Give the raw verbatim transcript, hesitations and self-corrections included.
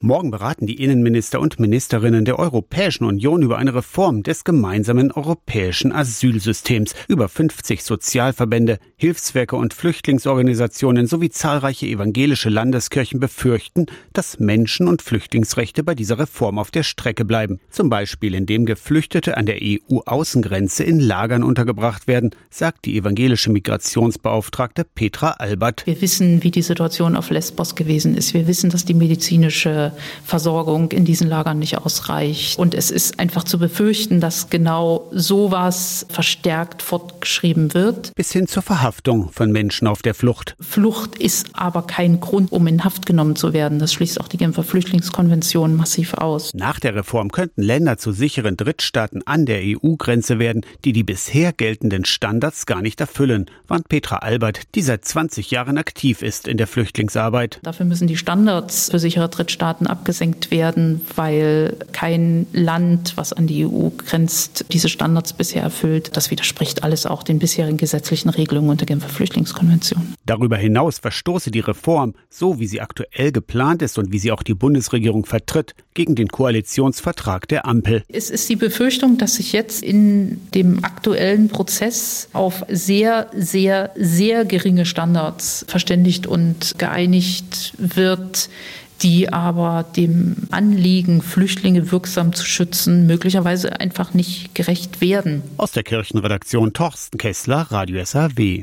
Morgen beraten die Innenminister und Ministerinnen der Europäischen Union über eine Reform des gemeinsamen europäischen Asylsystems. Über fünfzig Sozialverbände, Hilfswerke und Flüchtlingsorganisationen sowie zahlreiche evangelische Landeskirchen befürchten, dass Menschen- und Flüchtlingsrechte bei dieser Reform auf der Strecke bleiben. Zum Beispiel indem Geflüchtete an der E U-Außengrenze in Lagern untergebracht werden, sagt die evangelische Migrationsbeauftragte Petra Albert. Wir wissen, wie die Situation auf Lesbos gewesen ist. Wir wissen, dass die medizinische Versorgung in diesen Lagern nicht ausreicht. Und es ist einfach zu befürchten, dass genau sowas verstärkt fortgeschrieben wird. Bis hin zur Verhaftung von Menschen auf der Flucht. Flucht ist aber kein Grund, um in Haft genommen zu werden. Das schließt auch die Genfer Flüchtlingskonvention massiv aus. Nach der Reform könnten Länder zu sicheren Drittstaaten an der E U-Grenze werden, die die bisher geltenden Standards gar nicht erfüllen, warnt Petra Albert, die seit zwanzig Jahren aktiv ist in der Flüchtlingsarbeit. Dafür müssen die Standards für sichere Drittstaaten abgesenkt werden, weil kein Land, was an die E U grenzt, diese Standards bisher erfüllt. Das widerspricht alles auch den bisherigen gesetzlichen Regelungen unter Genfer Flüchtlingskonvention. Darüber hinaus verstoße die Reform, so wie sie aktuell geplant ist und wie sie auch die Bundesregierung vertritt, gegen den Koalitionsvertrag der Ampel. Es ist die Befürchtung, dass sich jetzt in dem aktuellen Prozess auf sehr, sehr, sehr geringe Standards verständigt und geeinigt wird, die aber dem Anliegen, Flüchtlinge wirksam zu schützen, möglicherweise einfach nicht gerecht werden. Aus der Kirchenredaktion Torsten Kessler, Radio S A W.